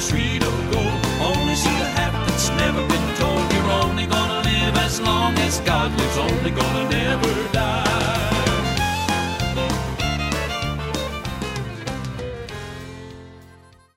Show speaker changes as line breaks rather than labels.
street of gold. Only see the half that's never been told. You're only gonna live as long as God lives, only gonna never die.